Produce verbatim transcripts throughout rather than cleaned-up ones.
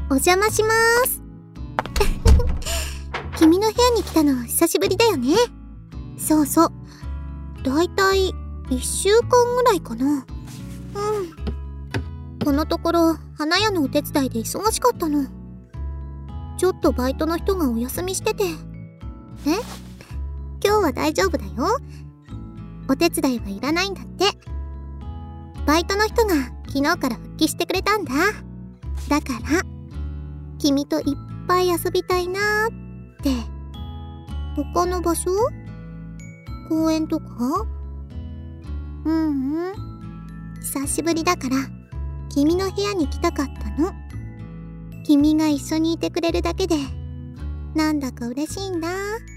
お邪魔しまーす。君の部屋に来たの久しぶりだよね。そうそう。だいたいいっしゅうかんぐらいかな。うん。このところ、花屋のお手伝いで忙しかったの。ちょっとバイトの人がお休みしてて。え？今日は大丈夫だよ。お手伝いはいらないんだって。バイトの人が昨日から復帰してくれたんだ。だから、君といっぱい遊びたいなーって。他の場所？公園とか？うんうん。久しぶりだから、君の部屋に来たかったの。君が一緒にいてくれるだけで、なんだか嬉しいんだ。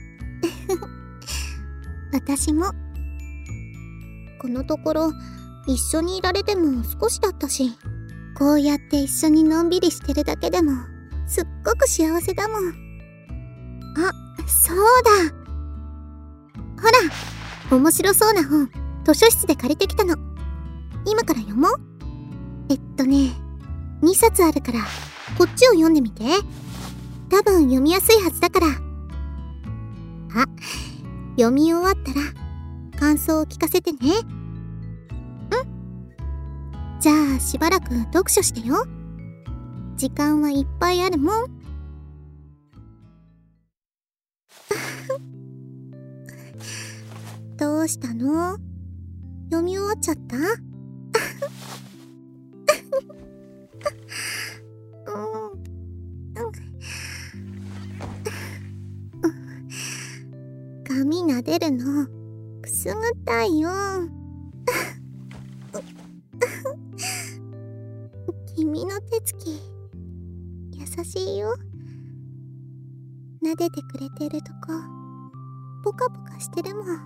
私も。このところ、一緒にいられても少しだったし、こうやって一緒にのんびりしてるだけでも、すっごく幸せだもん。あ、そうだ。ほら、面白そうな本、図書室で借りてきたの。今から読もう。えっとね、にさつあるから、こっちを読んでみて。多分読みやすいはずだから。あ、読み終わったら、感想を聞かせてね。うん。じゃあ、しばらく読書してよ。時間はいっぱいあるもん。どうしたの？読み終わっちゃった？髪撫でるのくすぐったいよ。君の手つき優しいよ。撫でてくれてるとこポカポカしてるもん。ん？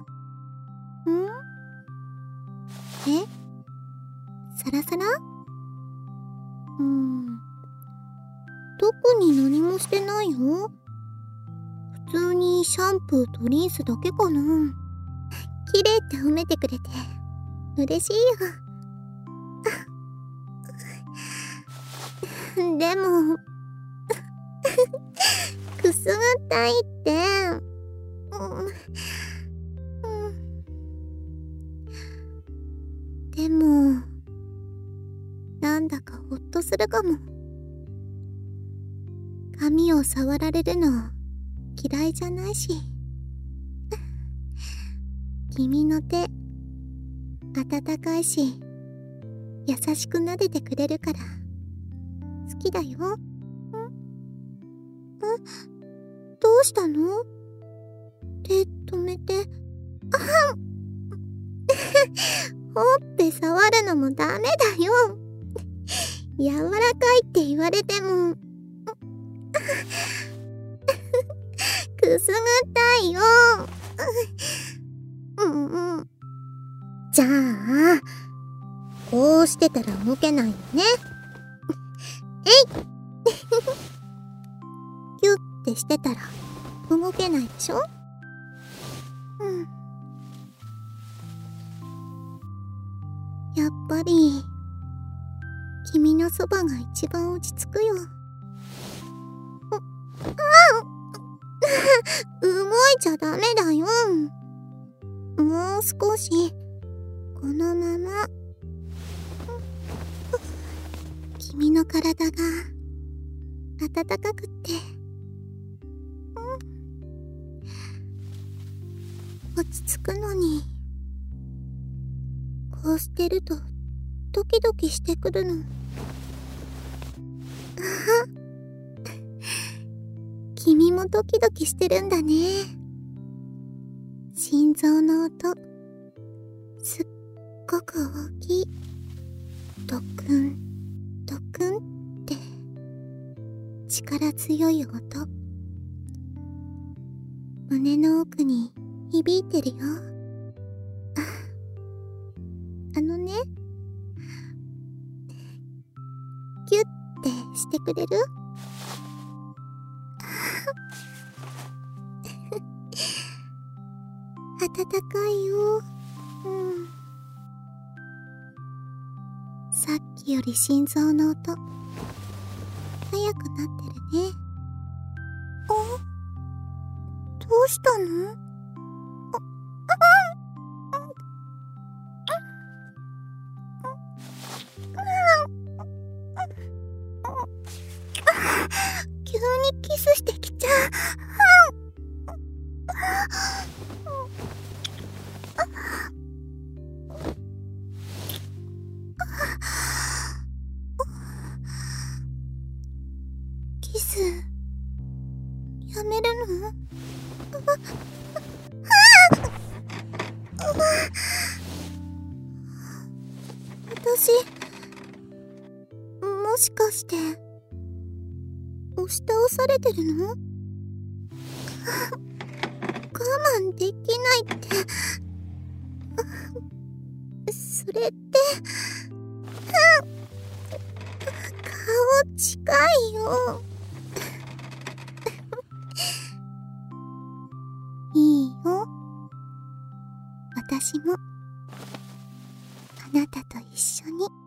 え？サラサラ？うーん、特に何もしてないよ。普通にシャンプーとリンスだけかな。綺麗って褒めてくれて嬉しいよ。でもくすぐったいって、うんうん、でもなんだかほっとするかも。髪を触られるの嫌いじゃないし。君の手温かいし優しく撫でてくれるから好きだよ。ん？ん？どうしたの？手止めて。あはんほっぺ触るのもダメだよ。柔らかいって言われてもくすぐったいよ。うんうん。じゃあ、こうしてたら動けないよね。えいキュッてしてたら動けないでしょ。うん。やっぱり君のそばが一番落ち着くよ。動いちゃダメだよ。もう少しこのまま。君の体が温かくって、落ち着くのにこうしてるとドキドキしてくるの。君もドキドキしてるんだね。心臓の音すっごく大きい。ドクンドクンって力強い音、胸の奥に響いてるよ。あのね、キュッてしてくれる？暖かいよ。うん。さっきより心臓の音早くなってるね。あ、どうしたの？急にキスしてきちゃう。キスやめるの？私、もしかして押し倒されてるの？我慢できないって、それって顔近いよ。いいよ、私もあなたと一緒に